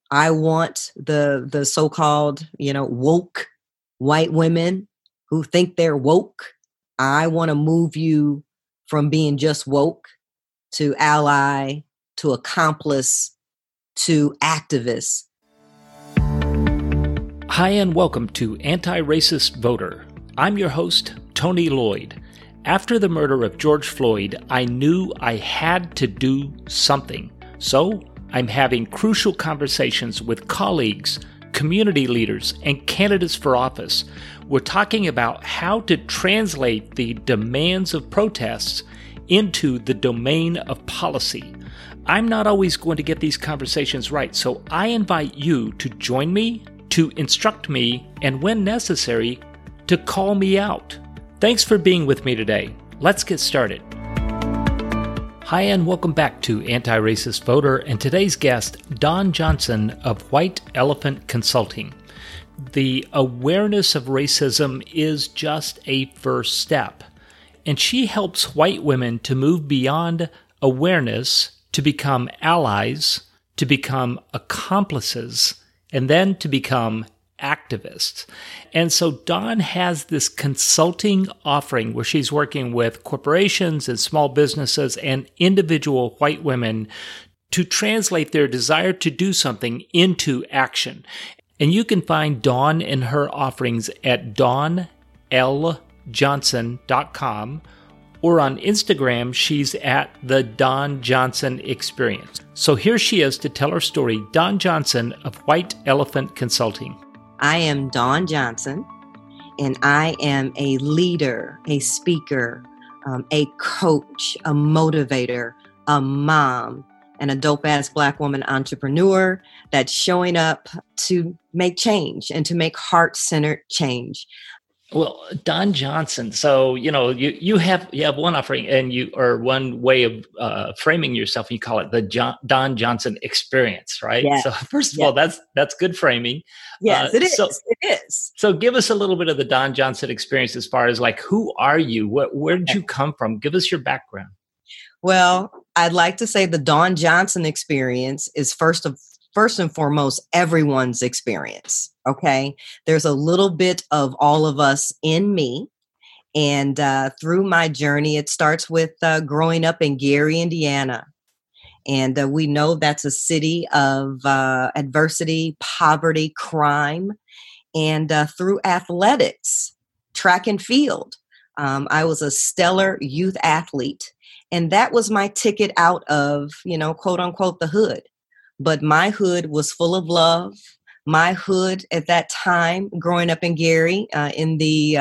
I want the so-called, woke white women who think they're woke. I want to move you from being just woke to ally, to accomplice, to activist. Hi, and welcome to Anti-Racist Voter. I'm your host, Tony Lloyd. After the murder of George Floyd, I knew I had to do something. So I'm having crucial conversations with colleagues, community leaders, and candidates for office. We're talking about how to translate the demands of protests into the domain of policy. I'm not always going to get these conversations right, so I invite you to join me, to instruct me, and when necessary, to call me out. Thanks for being with me today. Let's get started. Hi, and welcome back to Anti-Racist Voter, and today's guest, Dawn Johnson of White Elephant Consulting. The awareness of racism is just a first step, and she helps white women to move beyond awareness to become allies, to become accomplices, and then to become activists. And so Dawn has this consulting offering where she's working with corporations and small businesses and individual white women to translate their desire to do something into action. And you can find Dawn and her offerings at dawnljohnson.com, or on Instagram, she's at the Dawn Johnson Experience. So here she is to tell her story, Dawn Johnson of White Elephant Consulting. I am Dawn Johnson, and I am a leader, a speaker, a coach, a motivator, a mom, and a dope-ass Black woman entrepreneur that's showing up to make change and to make heart-centered change. Well, Dawn Johnson. So you have one offering, and one way of framing yourself. You call it the Dawn Johnson Experience, right? Yes. So first of all, that's good framing. Yes, it is. It is. So give us a little bit of the Dawn Johnson Experience, as far as like, who are you? Where did you come from? Give us your background. Well, I'd like to say the Dawn Johnson Experience is first and foremost everyone's experience. Okay, there's a little bit of all of us in me, and through my journey, it starts with growing up in Gary, Indiana, and we know that's a city of adversity, poverty, crime, and through athletics, track and field. I was a stellar youth athlete, and that was my ticket out of, quote unquote, the hood. But my hood was full of love. My hood at that time, growing up in Gary in the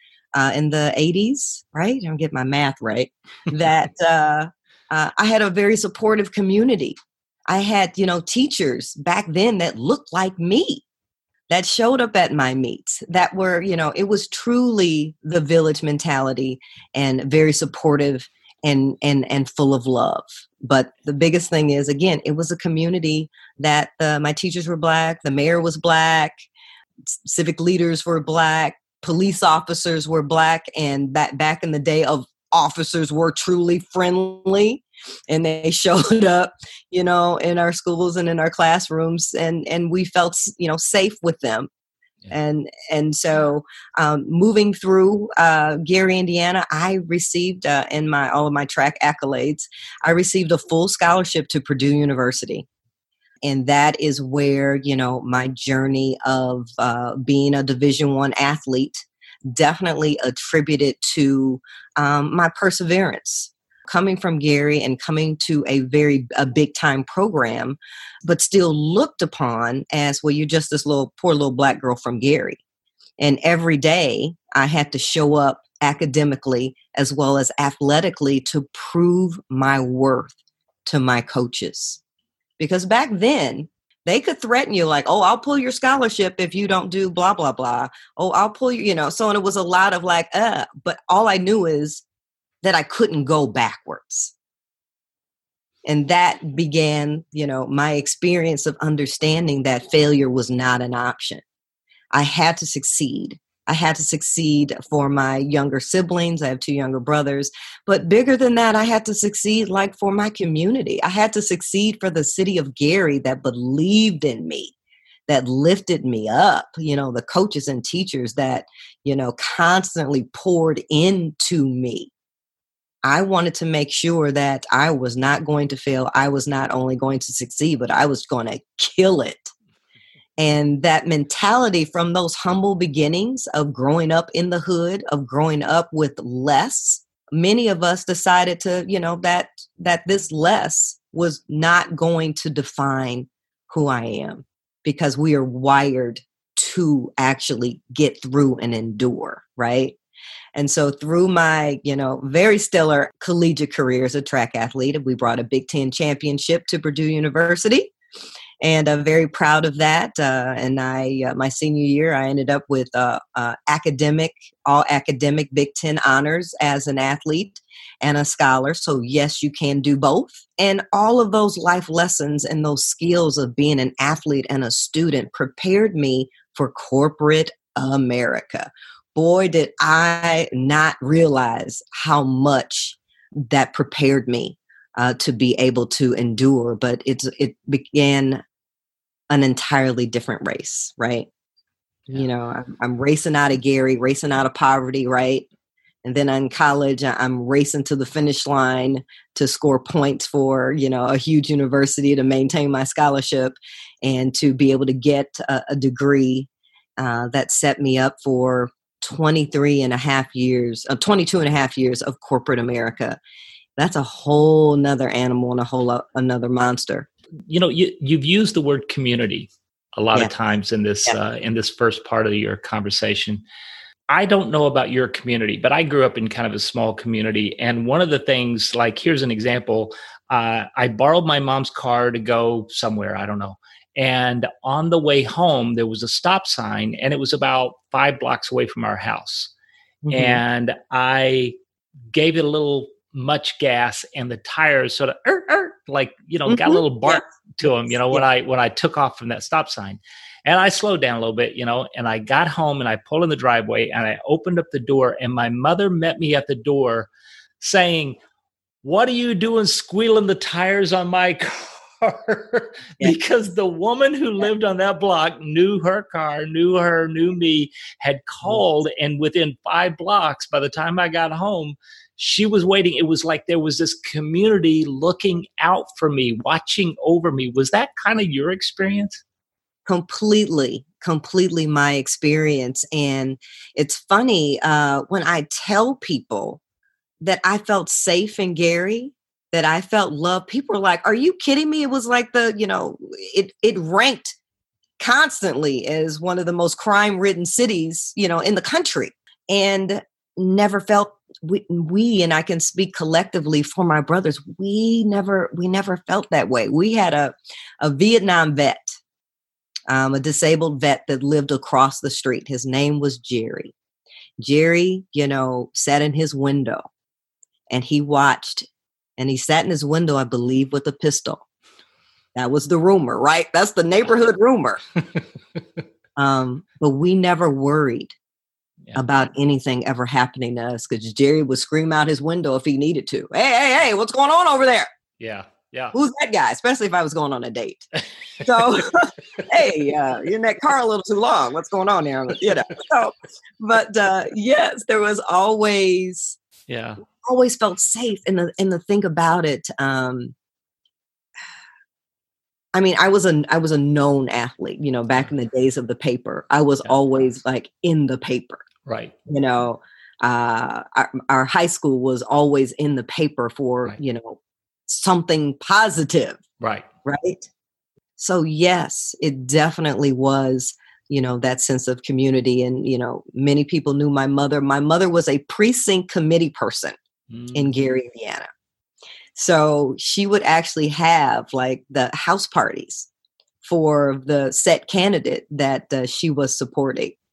80s, right? I don't get my math right. That I had a very supportive community. I had, teachers back then that looked like me, that showed up at my meets, that were, it was truly the village mentality and very supportive and full of love. But the biggest thing is, again, it was a community that my teachers were Black, the mayor was Black, civic leaders were Black, police officers were Black, and back in the day of officers were truly friendly, and they showed up, in our schools and in our classrooms, and we felt, safe with them. And so moving through Gary, Indiana, I received in all of my track accolades, I received a full scholarship to Purdue University. And that is where, my journey of being a Division I athlete definitely attributed to my perseverance. Coming from Gary and coming to a big time program, but still looked upon as, well, you're just this poor little Black girl from Gary. And every day I had to show up academically as well as athletically to prove my worth to my coaches. Because back then they could threaten you like, oh, I'll pull your scholarship if you don't do blah, blah, blah. Oh, I'll pull you, so, and it was a lot of like, but all I knew is that I couldn't go backwards. And that began, my experience of understanding that failure was not an option. I had to succeed. I had to succeed for my younger siblings. I have 2 younger brothers. But bigger than that, I had to succeed like for my community. I had to succeed for the city of Gary that believed in me, that lifted me up, the coaches and teachers that, constantly poured into me. I wanted to make sure that I was not going to fail. I was not only going to succeed, but I was going to kill it. And that mentality from those humble beginnings of growing up in the hood, of growing up with less, many of us decided to, that this less was not going to define who I am, because we are wired to actually get through and endure, right? And so through my, very stellar collegiate career as a track athlete, we brought a Big Ten championship to Purdue University. And I'm very proud of that. And my senior year, I ended up with all academic Big Ten honors as an athlete and a scholar. So yes, you can do both. And all of those life lessons and those skills of being an athlete and a student prepared me for corporate America. Boy, did I not realize how much that prepared me to be able to endure. But it began an entirely different race, right? Yeah. I'm racing out of Gary, racing out of poverty, right? And then in college, I'm racing to the finish line to score points for, a huge university to maintain my scholarship and to be able to get a degree that set me up for 22 and a half years of corporate America. That's a whole nother animal and another monster. You've used the word community a lot of times in this first part of your conversation. I don't know about your community, but I grew up in kind of a small community. And one of the things, like, here's an example. I borrowed my mom's car to go somewhere, I don't know. And on the way home, there was a stop sign, and it was about 5 blocks away from our house. Mm-hmm. And I gave it a little much gas, and the tires sort of got a little bark to them, when I took off from that stop sign. And I slowed down a little bit, and I got home and I pulled in the driveway and I opened up the door, and my mother met me at the door saying, "What are you doing squealing the tires on my car?" Because the woman who lived on that block knew her car, knew her, knew me, had called, and within 5 blocks, by the time I got home, she was waiting. It was like there was this community looking out for me, watching over me. Was that kind of your experience? Completely my experience. And it's funny, when I tell people that I felt safe in Gary, that I felt loved, people are like, "Are you kidding me?" It was like it ranked constantly as one of the most crime-ridden cities, in the country. And never felt we, and I can speak collectively for my brothers, we never felt that way. We had a Vietnam vet, a disabled vet that lived across the street. His name was Jerry. Jerry, sat in his window and he watched, and he sat in his window, I believe, with a pistol. That was the rumor, right? That's the neighborhood rumor. But we never worried about anything ever happening to us, because Jerry would scream out his window if he needed to. Hey, what's going on over there? Yeah. Who's that guy? Especially if I was going on a date. So, hey, you're in that car a little too long. What's going on there? But yes, there was always, always felt safe. And the thing about it, I mean, I was a known athlete, back in the days of the paper. I was always like in the paper. Right. Our high school was always in the paper for, something positive. Right. Right. So yes, it definitely was, that sense of community. And, many people knew my mother. My mother was a precinct committee person in Gary, Indiana. So she would actually have like the house parties for the set candidate that she was supporting.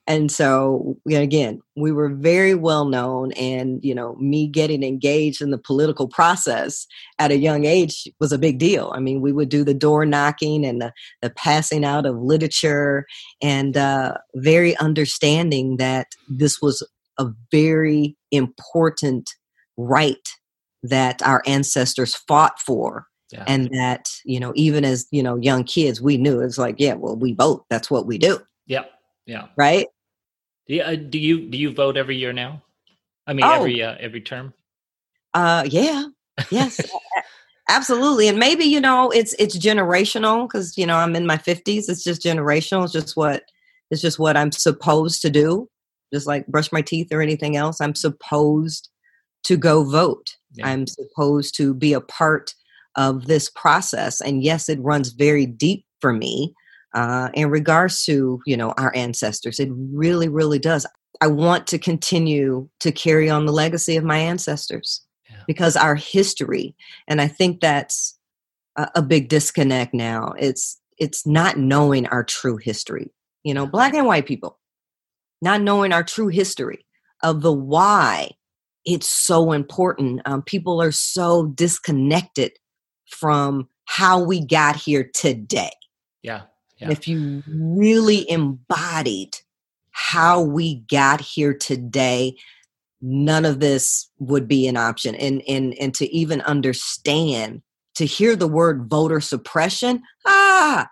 And so, again, we were very well known, and, me getting engaged in the political process at a young age was a big deal. I mean, we would do the door knocking and the passing out of literature, and very understanding that this was a very important right that our ancestors fought for. Yeah. And that, even as, young kids, we knew it's like, yeah, well, we vote. That's what we do. Yeah. Yeah. Right. Do you vote every year now? I mean, every term? Yeah. Yes. Absolutely. And maybe, it's generational because, I'm in my 50s. It's just generational. It's just what I'm supposed to do. Just like brush my teeth or anything else. I'm supposed to go vote. Yeah. I'm supposed to be a part of this process. And yes, it runs very deep for me. In regards to, our ancestors, it really, really does. I want to continue to carry on the legacy of my ancestors because our history, and I think that's a big disconnect now. It's not knowing our true history, Black and white people, not knowing our true history of the why it's so important. People are so disconnected from how we got here today. Yeah. Yeah. If you really embodied how we got here today, none of this would be an option. And to even understand, to hear the word voter suppression, that's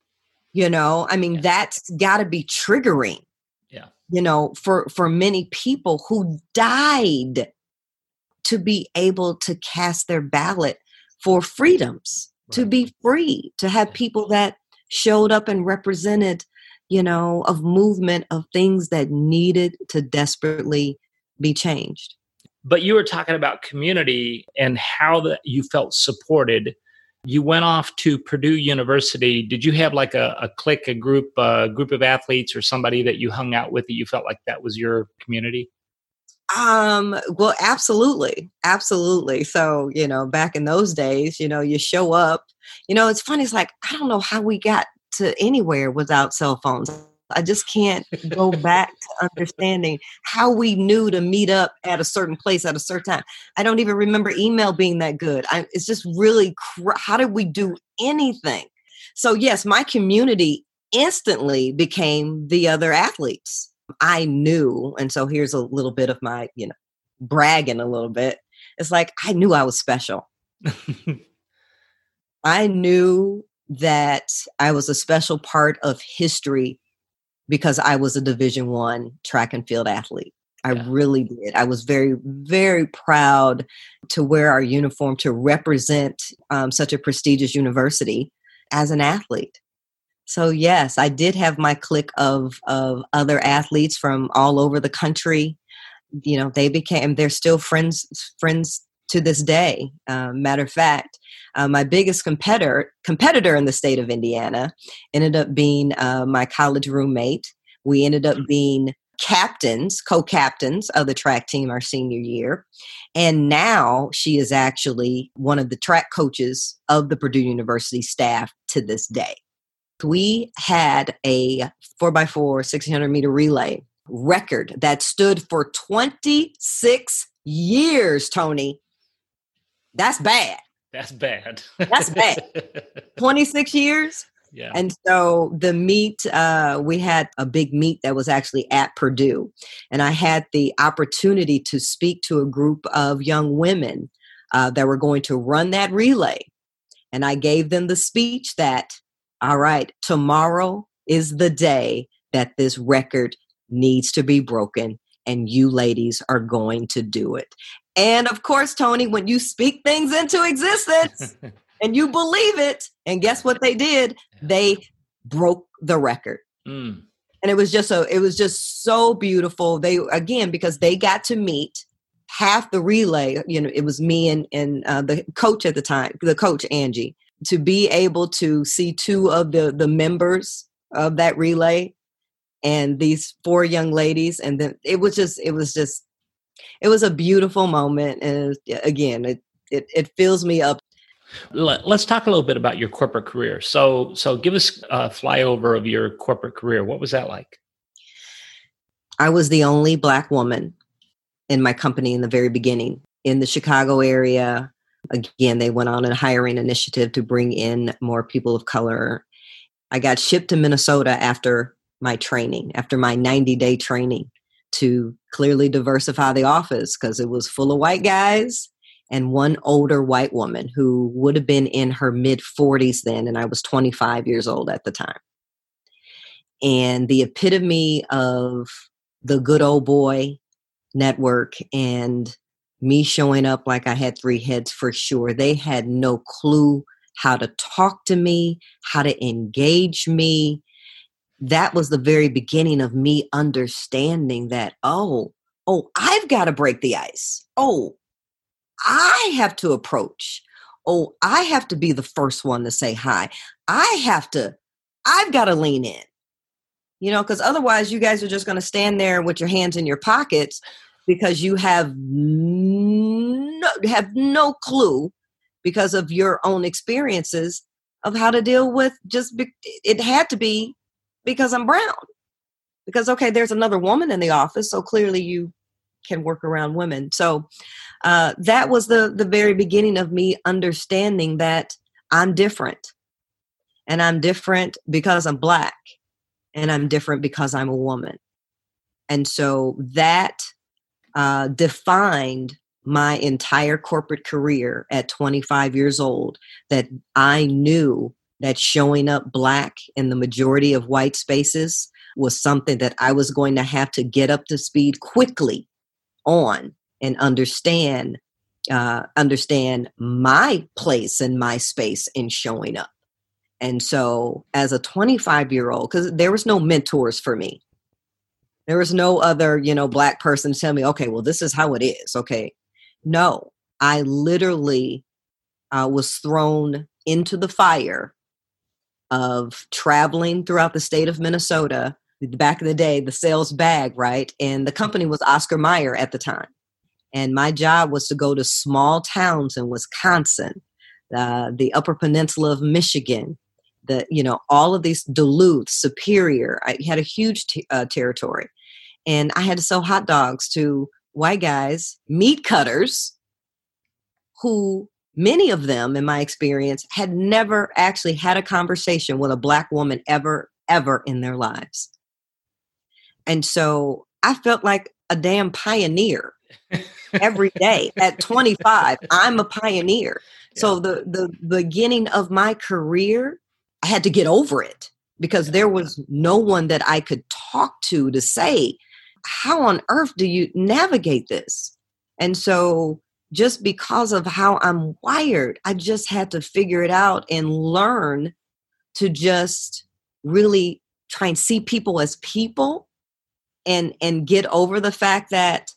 got to be triggering. Yeah. For many people who died to be able to cast their ballot for freedoms, to be free, to have people that showed up and represented, of movement of things that needed to desperately be changed. But you were talking about community and how you felt supported. You went off to Purdue University. Did you have like a clique, a group of athletes or somebody that you hung out with that you felt like that was your community? Well, absolutely. Absolutely. So, back in those days, you show up, it's funny. It's like, I don't know how we got to anywhere without cell phones. I just can't go back to understanding how we knew to meet up at a certain place at a certain time. I don't even remember email being that good. It's just really, how did we do anything? So yes, my community instantly became the other athletes. I knew, and so here's a little bit of my, bragging a little bit. It's like, I knew I was special. I knew that I was a special part of history because I was a Division I track and field athlete. I really did. I was very, very proud to wear our uniform to represent such a prestigious university as an athlete. So yes, I did have my clique of other athletes from all over the country. They're still friends to this day. Matter of fact, my biggest competitor in the state of Indiana ended up being my college roommate. We ended up being co-captains of the track team our senior year. And now she is actually one of the track coaches of the Purdue University staff to this day. We had a 4x4 1600 meter relay record that stood for 26 years, Tony. That's bad. That's bad. That's bad. 26 years. Yeah. And so the meet, we had a big meet that was actually at Purdue. And I had the opportunity to speak to a group of young women that were going to run that relay. And I gave them the speech that, all right, tomorrow is the day that this record needs to be broken, and you ladies are going to do it. And of course, Tony, when you speak things into existence and you believe it, and guess what they did? They broke the record. And it was just so beautiful. Because they got to meet half the relay, it was me and the coach at the time, the coach, Angie, to be able to see two of the members of that relay and these four young ladies. And then it was a beautiful moment. And again, it fills me up. Let's talk a little bit about your corporate career. So give us a flyover of your corporate career. What was that like? I was the only Black woman in my company in the very beginning in the Chicago area. Again, they went on a hiring initiative to bring in more people of color. I got shipped to Minnesota after my training, after my 90-day training, to clearly diversify the office because it was full of white guys and one older white woman who would have been in her mid-40s then, and I was 25 years old at the time. And the epitome of the good old boy network and me showing up like I had three heads for sure. They had no clue how to talk to me, how to engage me. That was the very beginning of me understanding that, oh, I've got to break the ice. Oh, I have to approach. Oh, I have to be the first one to say hi. I've got to lean in, because otherwise you guys are just going to stand there with your hands in your pockets because you have no clue because of your own experiences of how to deal with it had to be because I'm brown. Because, okay, there's another woman in the office, so clearly you can work around women. So that was the very beginning of me understanding that I'm different. And I'm different because I'm Black. And I'm different because I'm a woman. And so that defined my entire corporate career at 25 years old, that I knew that showing up Black in the majority of white spaces was something that I was going to have to get up to speed quickly on and understand my place and my space in showing up. And so as a 25-year-old, because there was no mentors for me, there was no other, Black person to tell me, okay, well, this is how it is. Okay. No, I literally was thrown into the fire of traveling throughout the state of Minnesota. Back in the day, the sales bag, right? And the company was Oscar Mayer at the time. And my job was to go to small towns in Wisconsin, the Upper Peninsula of Michigan, all of these, Duluth, Superior. I had a huge territory. And I had to sell hot dogs to white guys, meat cutters, who many of them, in my experience, had never actually had a conversation with a Black woman ever in their lives. And so I felt like a damn pioneer every day. At 25, I'm a pioneer. Yeah. So the beginning of my career, I had to get over it because there was no one that I could talk to say, how on earth do you navigate this? And so just because of how I'm wired, I just had to figure it out and learn to just really try and see people as people and get over the fact that,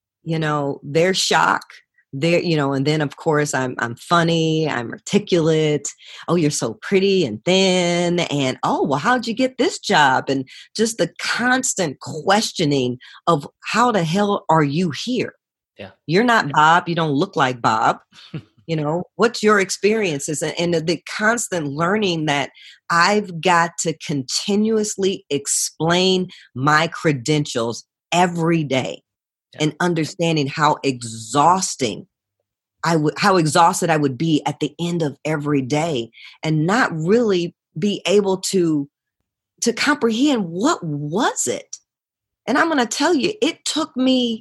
their shock, and then of course I'm funny, I'm articulate. Oh, you're so pretty and thin. And, oh, well, how'd you get this job? And just the constant questioning of how the hell are you here? Yeah. You're not Bob. You don't look like Bob. What's your experiences? And the constant learning that I've got to continuously explain my credentials every day. And understanding how exhausted I would be at the end of every day, and not really be able to comprehend what was it. And I'm going to tell you, it took me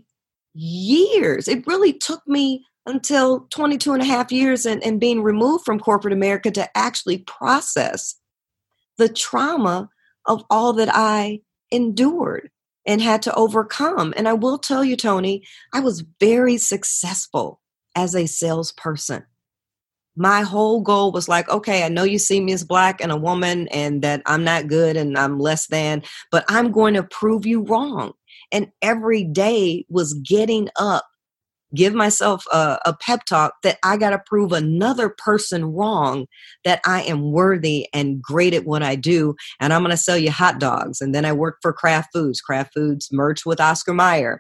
years. It really took me until 22 and a half years and being removed from corporate America to actually process the trauma of all that I endured and had to overcome. And I will tell you, Tony, I was very successful as a salesperson. My whole goal was like, okay, I know you see me as Black and a woman and that I'm not good and I'm less than, but I'm going to prove you wrong. And every day was getting up, give myself a pep talk that I got to prove another person wrong, that I am worthy and great at what I do. And I'm going to sell you hot dogs. And then I worked for Kraft Foods. Kraft Foods merged with Oscar Mayer.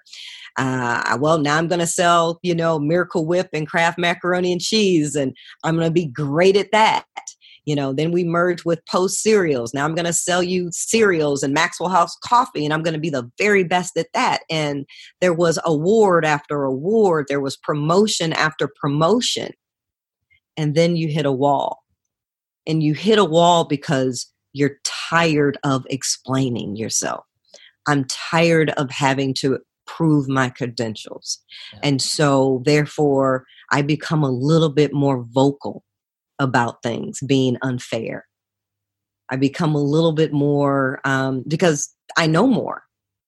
Well, now I'm going to sell, Miracle Whip and Kraft macaroni and cheese. And I'm going to be great at that. Then we merged with Post Cereals. Now I'm going to sell you cereals and Maxwell House coffee, and I'm going to be the very best at that. And there was award after award. There was promotion after promotion. And then you hit a wall. And you hit a wall because you're tired of explaining yourself. I'm tired of having to prove my credentials. Yeah. And so therefore, I become a little bit more vocal about things being unfair. I become a little bit more, because I know more,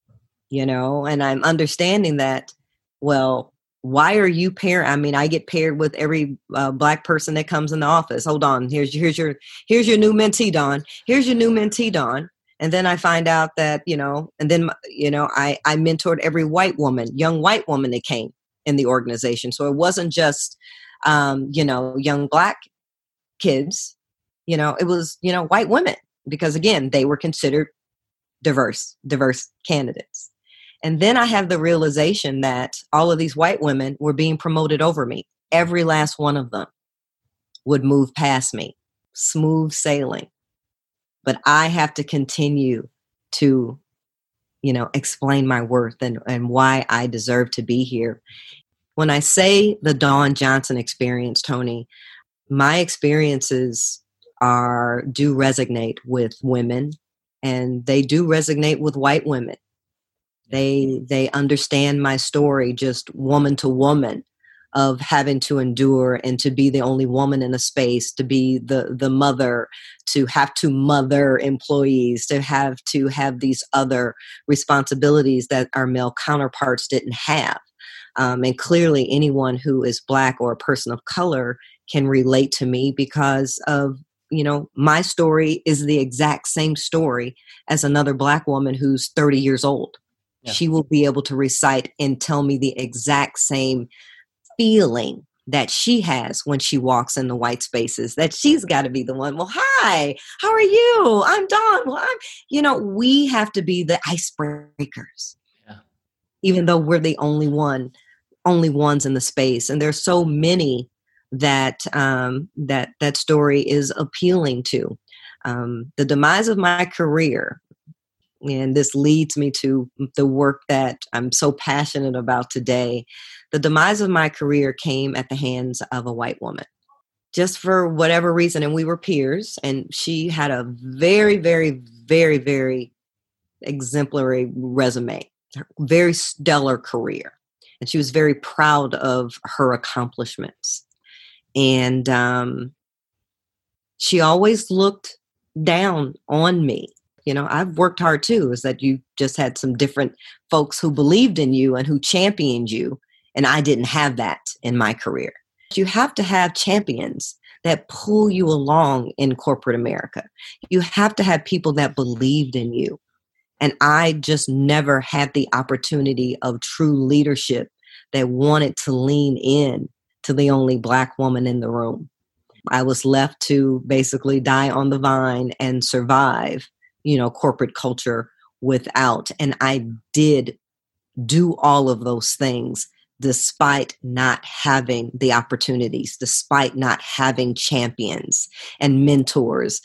and I'm understanding that, well, why are you paired? I mean, I get paired with every Black person that comes in the office. Hold on. Here's your new mentee, Dawn. Here's your new mentee, Dawn. And then I find out that, and then, I mentored every young white woman that came in the organization. So it wasn't just, young Black kids, it was, white women, because again, they were considered diverse candidates. And then I have the realization that all of these white women were being promoted over me. Every last one of them would move past me, smooth sailing. But I have to continue to, explain my worth and why I deserve to be here. When I say the Dawn Johnson experience, Tony, my experiences do resonate with women, and they do resonate with white women. They understand my story, just woman to woman, of having to endure and to be the only woman in a space, to be the mother, to have to mother employees, to have these other responsibilities that our male counterparts didn't have. And clearly anyone who is Black or a person of color can relate to me because of, my story is the exact same story as another Black woman who's 30 years old. Yeah. She will be able to recite and tell me the exact same feeling that she has when she walks in the white spaces, that she's got to be the one. Well, hi, how are you? I'm Dawn. Well, we have to be the icebreakers, even though we're the only ones in the space. And there's so many that that story is appealing to. The demise of my career, and this leads me to the work that I'm so passionate about today. The demise of my career came at the hands of a white woman, just for whatever reason. And we were peers, and she had a very, very, very, very exemplary resume, very stellar career. And she was very proud of her accomplishments. And she always looked down on me. I've worked hard too, is that you just had some different folks who believed in you and who championed you. And I didn't have that in my career. You have to have champions that pull you along in corporate America. You have to have people that believed in you. And I just never had the opportunity of true leadership that wanted to lean in to the only Black woman in the room. I was left to basically die on the vine and survive corporate culture without. And I did do all of those things despite not having the opportunities, despite not having champions and mentors.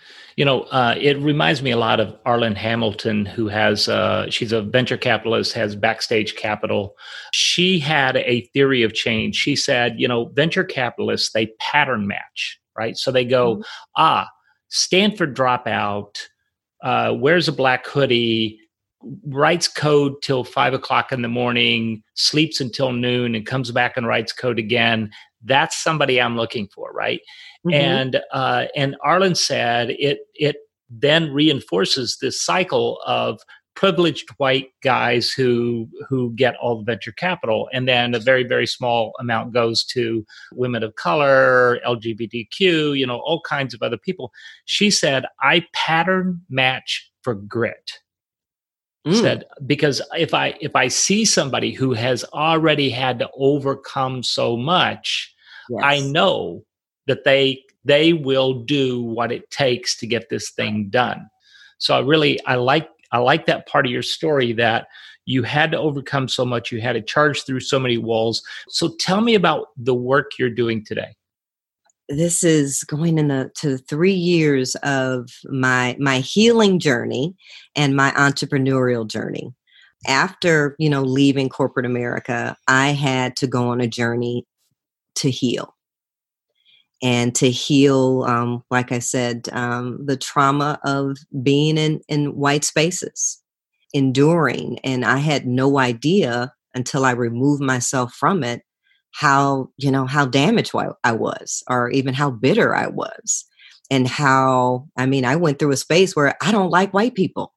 It reminds me a lot of Arlen Hamilton, who she's a venture capitalist, has Backstage Capital. She had a theory of change. She said, venture capitalists, they pattern match, right? So they go, Stanford dropout, wears a black hoodie, writes code till 5 o'clock in the morning, sleeps until noon, and comes back and writes code again. That's somebody I'm looking for, right? Mm-hmm. And Arlen said it then reinforces this cycle of privileged white guys who get all the venture capital, and then a very, very small amount goes to women of color, LGBTQ, all kinds of other people. She said, I pattern match for grit. Said, because if I see somebody who has already had to overcome so much, yes, I know that they will do what it takes to get this thing done. So I like that part of your story, that you had to overcome so much, you had to charge through so many walls. So tell me about the work you're doing today. this is going to 3 years of my healing journey and my entrepreneurial journey. After, leaving corporate America, I had to go on a journey to heal. And to heal, like I said, the trauma of being in white spaces, enduring. And I had no idea until I removed myself from it how damaged I was, or even how bitter I was. And I went through a space where I don't like white people.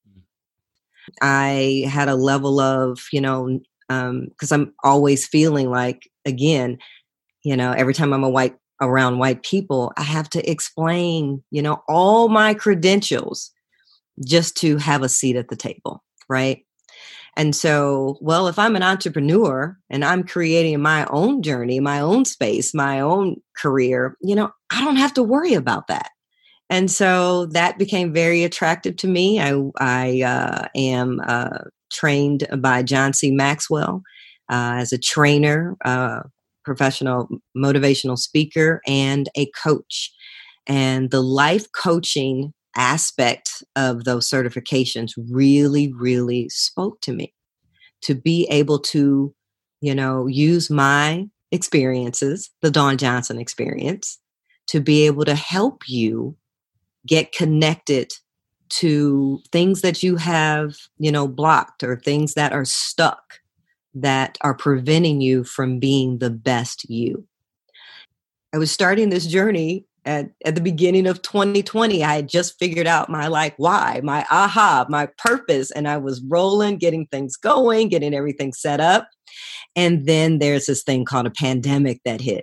I had a level of, because I'm always feeling like, again, every time I'm around white people, I have to explain, all my credentials just to have a seat at the table, right? And so, well, if I'm an entrepreneur and I'm creating my own journey, my own space, my own career, I don't have to worry about that. And so that became very attractive to me. I am trained by John C. Maxwell as a trainer, professional motivational speaker, and a coach. And the life coaching aspect of those certifications really, really spoke to me, to be able to, use my experiences, the Dawn Johnson experience, to be able to help you get connected to things that you have, blocked, or things that are stuck, that are preventing you from being the best you. I was starting this journey at the beginning of 2020. I had just figured out my why, my aha, my purpose, and I was rolling, getting things going, getting everything set up. And then there's this thing called a pandemic that hit.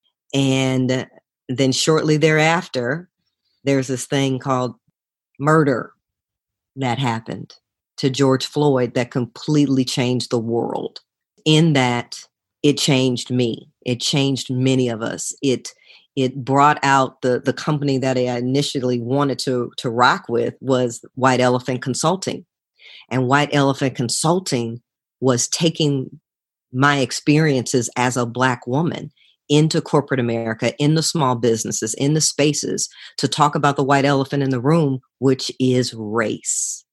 And then shortly thereafter, there's this thing called murder that happened to George Floyd that completely changed the world. In that, it changed me. It changed many of us. It brought out the company that I initially wanted to rock with was White Elephant Consulting. And White Elephant Consulting was taking my experiences as a Black woman into corporate America, in the small businesses, in the spaces, to talk about the white elephant in the room, which is race.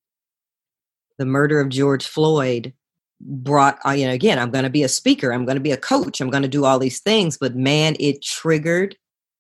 The murder of George Floyd brought, again, I'm going to be a speaker, I'm going to be a coach, I'm going to do all these things, but man, it triggered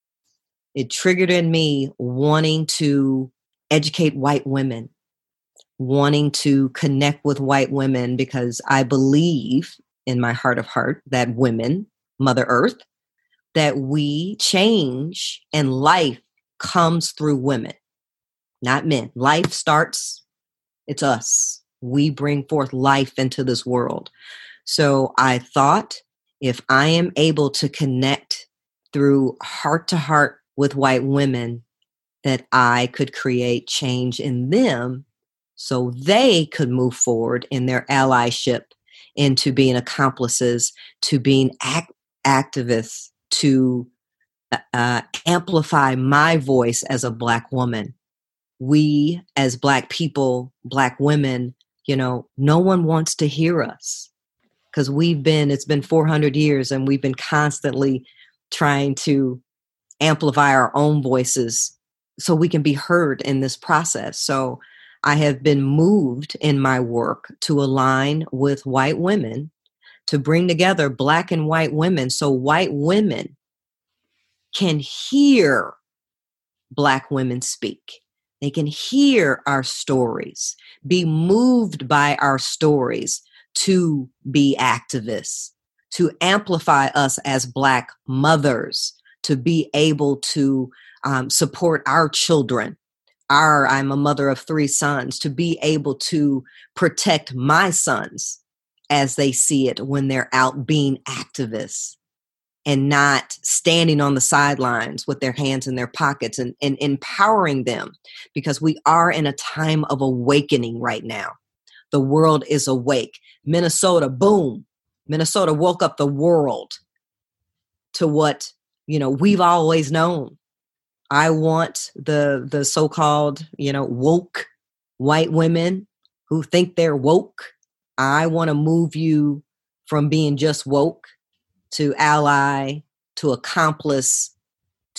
in me wanting to educate white women, wanting to connect with white women, because I believe in my heart of heart that women, Mother Earth, that we change and life comes through women, not men. Life starts, it's us. We bring forth life into this world. So I thought, if I am able to connect through heart to heart with white women, that I could create change in them so they could move forward in their allyship into being accomplices, to being activists, to amplify my voice as a Black woman. We, as Black people, Black women, no one wants to hear us, because it's been 400 years and we've been constantly trying to amplify our own voices so we can be heard in this process. So I have been moved in my work to align with white women, to bring together Black and white women, so white women can hear Black women speak. They can hear our stories, be moved by our stories, to be activists, to amplify us as Black mothers, to be able to support our children. I'm a mother of 3 sons, to be able to protect my sons as they see it when they're out being activists, and not standing on the sidelines with their hands in their pockets, and empowering them, because we are in a time of awakening right now. The world is awake. Minnesota, boom. Minnesota woke up the world to what, we've always known. I want the so-called, woke white women who think they're woke. I want to move you from being just woke to ally, to accomplice,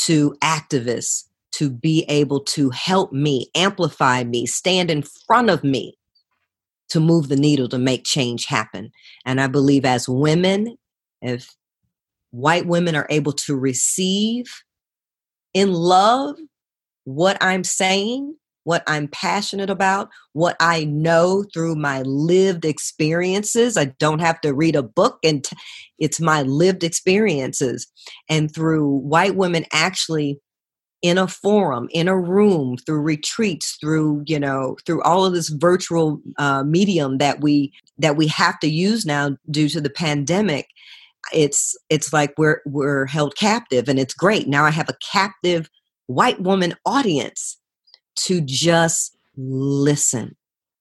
to activists to be able to help me, amplify me, stand in front of me to move the needle to make change happen. And I believe as women, if white women are able to receive in love what I'm saying, what I'm passionate about, what I know through my lived experiences. I don't have to read a book, and it's my lived experiences. And through white women actually in a forum, in a room, through retreats, through all of this virtual medium that we have to use now due to the pandemic, it's like we're held captive, and it's great. Now I have a captive white woman audience to just listen.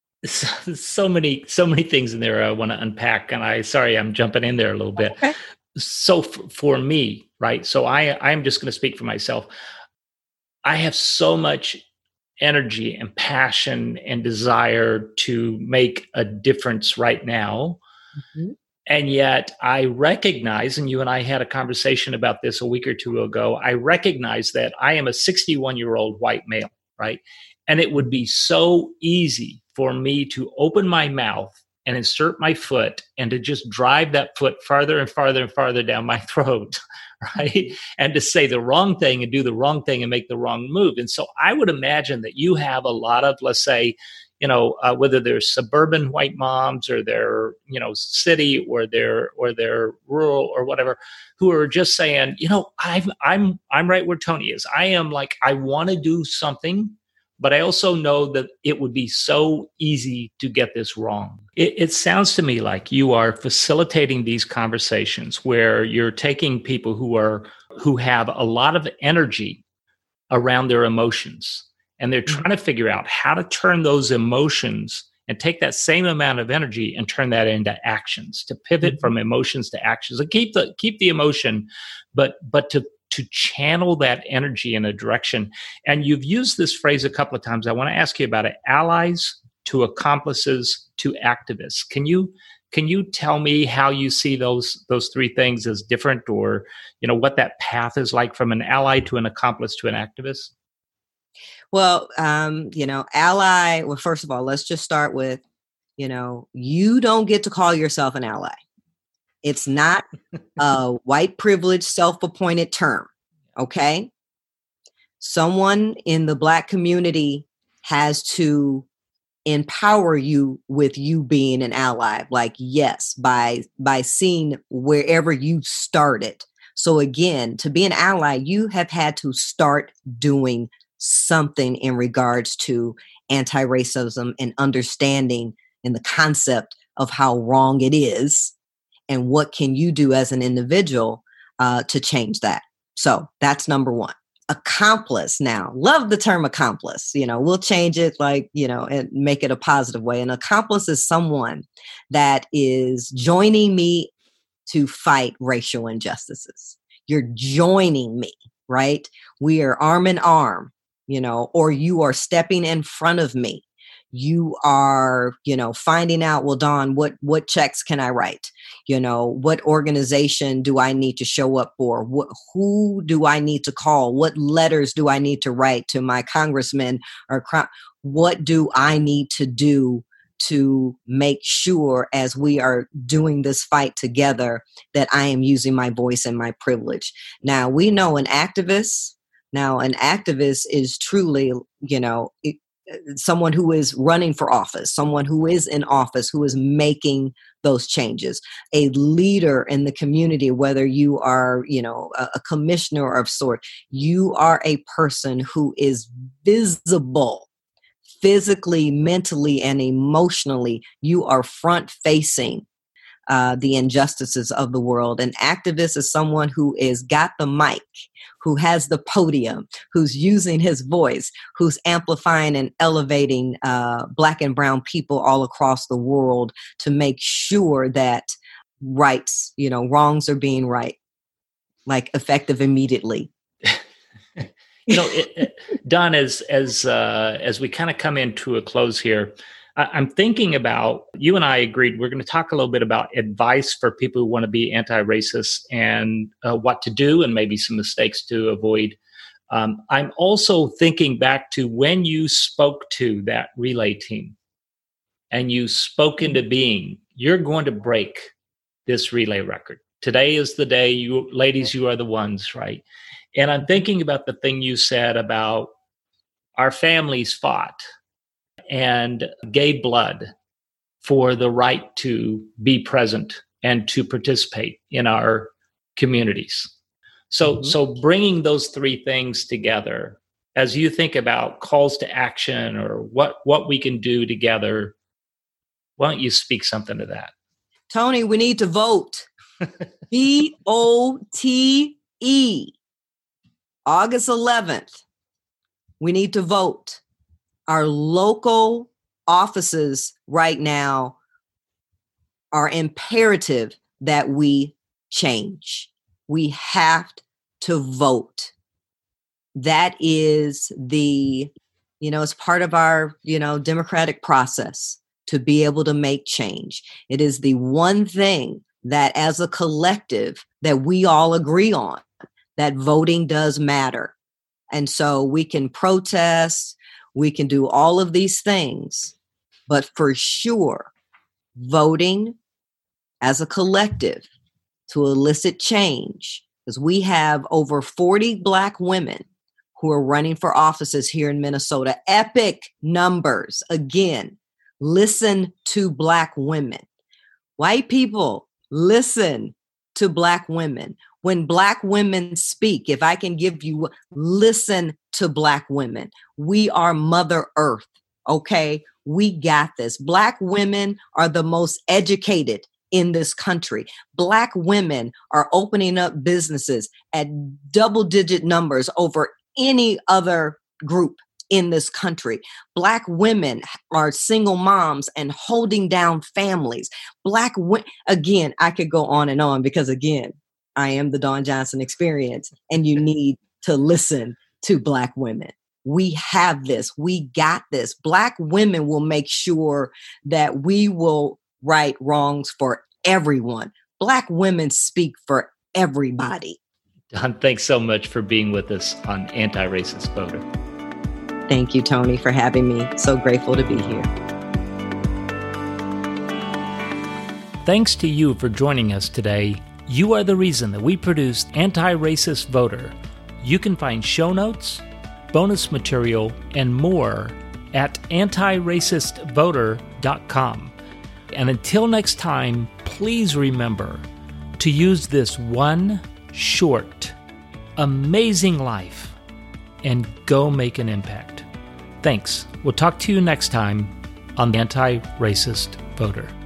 So many things in there I want to unpack, and I'm jumping in there a little bit. Okay. So for me, right? So I'm just going to speak for myself. I have so much energy and passion and desire to make a difference right now. Mm-hmm. And yet I recognize, and you and I had a conversation about this a week or two ago, I recognize that I am a 61-year-old white male, right? And it would be so easy for me to open my mouth and insert my foot and to just drive that foot farther and farther and farther down my throat, right? And to say the wrong thing and do the wrong thing and make the wrong move. And so I would imagine that you have a lot of, let's say, whether they're suburban white moms or they're, city or they're rural or whatever, who are just saying, I'm right where Tony is. I am like, I want to do something, but I also know that it would be so easy to get this wrong. It sounds to me like you are facilitating these conversations where you're taking people who have a lot of energy around their emotions, and they're trying to figure out how to turn those emotions and take that same amount of energy and turn that into actions, to pivot from emotions to actions, and keep the emotion, but to channel that energy in a direction. And you've used this phrase a couple of times. I want to ask you about it: allies to accomplices to activists. Can you tell me how you see those three things as different, or what that path is like from an ally to an accomplice to an activist? Well, ally. Well, first of all, let's just start with, you don't get to call yourself an ally. It's not a white privilege, self-appointed term. Okay. Someone in the Black community has to empower you with you being an ally. Like, yes, by seeing wherever you started. So again, to be an ally, you have had to start doing something in regards to anti-racism and understanding and the concept of how wrong it is, and what can you do as an individual to change that. So that's number one. Accomplice. Now, love the term accomplice. We'll change it and make it a positive way. An accomplice is someone that is joining me to fight racial injustices. You're joining me, right? We are arm in arm, or you are stepping in front of me. You are, finding out, well, Dawn, what checks can I write? What organization do I need to show up for? Who do I need to call? What letters do I need to write to my congressman what do I need to do to make sure, as we are doing this fight together, that I am using my voice and my privilege? Now, we know an activist is truly, someone who is running for office, someone who is in office, who is making those changes, a leader in the community, whether you are, a commissioner of sort, you are a person who is visible physically, mentally, and emotionally. You are front facing the injustices of the world. An activist is someone who is got the mic, who has the podium, who's using his voice, who's amplifying and elevating Black and brown people all across the world to make sure that rights, wrongs are being right, like effective immediately. Dawn, as we kind of come into a close here, I'm thinking about, you and I agreed, we're going to talk a little bit about advice for people who want to be anti-racist and what to do and maybe some mistakes to avoid. I'm also thinking back to when you spoke to that relay team and you spoke into being, you're going to break this relay record. Today is the day, you ladies, you are the ones, right? And I'm thinking about the thing you said about our families fought and gave blood for the right to be present and to participate in our communities. So bringing those three things together, as you think about calls to action or what we can do together, why don't you speak something to that? Tony, we need to vote. VOTE. August 11th. We need to vote. Our local offices right now are imperative that we change. We have to vote. That is it's part of our, democratic process to be able to make change. It is the one thing that as a collective that we all agree on, that voting does matter. And so we can protest, we can do all of these things, but for sure, voting as a collective to elicit change, because we have over 40 Black women who are running for offices here in Minnesota. Epic numbers. Again, listen to Black women. White people, listen to Black women. When Black women speak, if I can give you, listen to Black women. We are Mother Earth, okay? We got this. Black women are the most educated in this country. Black women are opening up businesses at double-digit numbers over any other group in this country. Black women are single moms and holding down families. Again, I could go on because again, I am the Dawn Johnson Experience, and you need to listen to Black women. We have this. We got this. Black women will make sure that we will right wrongs for everyone. Black women speak for everybody. Dawn, thanks so much for being with us on Anti-Racist Voter. Thank you, Tony, for having me. So grateful to be here. Thanks to you for joining us today. You are the reason that we produced Anti-Racist Voter. You can find show notes, bonus material, and more at antiracistvoter.com. And until next time, please remember to use this one short, amazing life and go make an impact. Thanks. We'll talk to you next time on the Anti-Racist Voter.